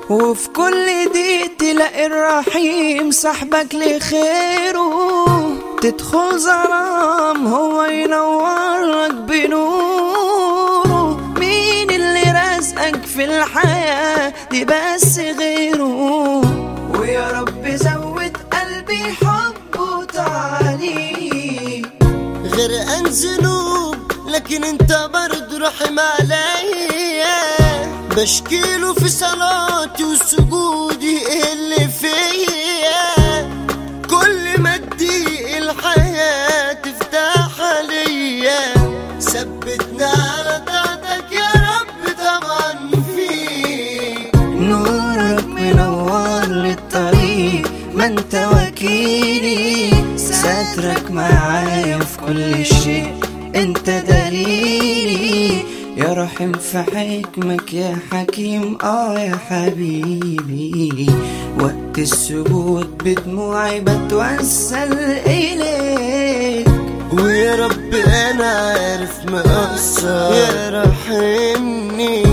وفي كل دي تلاقي الرحيم صاحبك لخيره، تدخل ظلام هو ينورك بنوره. مين اللي رزقك في الحياة دي بس غيره؟ ويا رب زود قلبي حب وتعالي. غرقان ذنوب لكن انت برضه رحم عليا، بشكيله في صلاتي وسجودي اللي فيا. كل ما تضيق الحياة تفتح عليا، ثبتنا على طاعتك يا رب طبعا فيك. نورك منور للطريق ما انت وكيلي، سترك معايا في كل شيء انت دليلي. يا رحم في حكمك يا حكيم يا حبيبي، وقت السجود بدموعي بتوسل إليك. ويا رب انا عارف مقصر، يا رحمني